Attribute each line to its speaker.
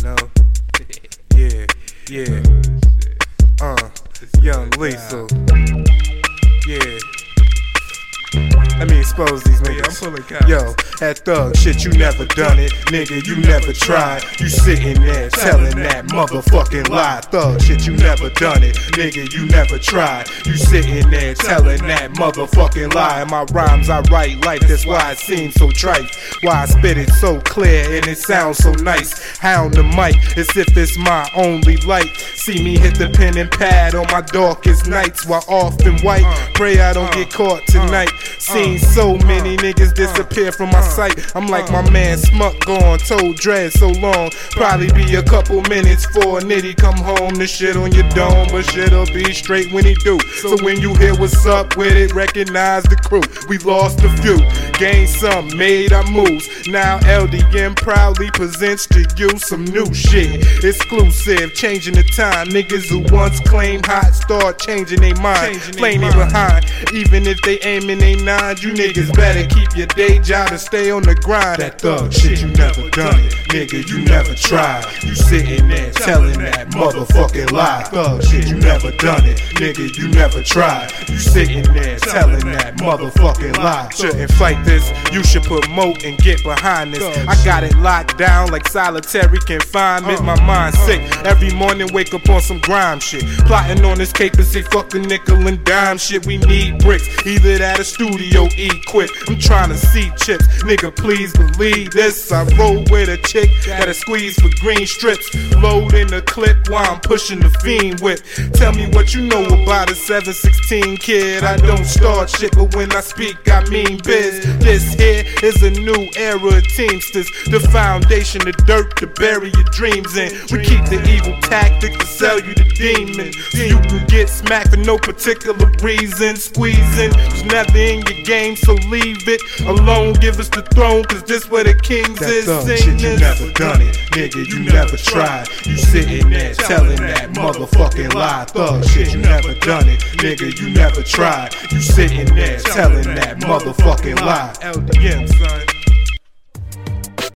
Speaker 1: know? Yeah, yeah. Young Lethal. Yeah. Let me expose these niggas. Yo, that thug shit, you never done it. Nigga, you never tried. You sitting there telling that motherfucking lie. Thug shit, you never done it. Nigga, you never tried. You sitting there telling that motherfucking lie. My rhymes I write life, that's why it seems so trite. Why I spit it so clear and it sounds so nice. Hound the mic as if it's my only light. See me hit the pen and pad on my darkest nights while off in white. Pray I don't get caught tonight. Seen so many niggas disappear from my sight. I'm like my man Smuck gone, told Dread so long. Probably be a couple minutes for a nitty come home to shit on your dome, but shit'll be straight when he do. So when you hear what's up with it, recognize the crew. We lost a few, gained some, made our moves. Now LDM proudly presents to you some new shit, exclusive, changing the time. Niggas who once claimed hot start changing their mind, flaming behind. Even if they aiming they nine, you niggas better keep your day job and stay on the grind. That thug shit, you never done it. Nigga, you never tried. You sitting there telling that motherfucking lie. Thug shit, you never done it. Nigga, you never tried. You sitting there telling that motherfucking lie. Shouldn't fight this, you should promote and get behind this. I got it locked down like solitary confinement. My mind sick, every morning wake up on some grime shit. Plotting on this cape and say fuck the nickel and dime shit. We need bricks, either that or studio equipped. I'm trying to see chips, nigga please believe this. I roll with a chick that'll squeeze for green strips. Load in the clip while I'm pushing the fiend whip. Tell me what you know about a 716 kid. I don't start shit, but when I speak I mean biz. This here is a new era of Teamsters, the foundation, the dirt to bury your dreams in. We keep the evil tactic to sell you the demon, so you can get smacked for no particular reason. Squeezing was never in your game, so leave it alone. Give us the throne, cause this where the kings is. Shit, you never done it, nigga, you never tried. You sitting there telling that motherfucking lie. Thug shit, you never done it, nigga, you never tried. You sitting there telling that motherfucking lie. LDM, son.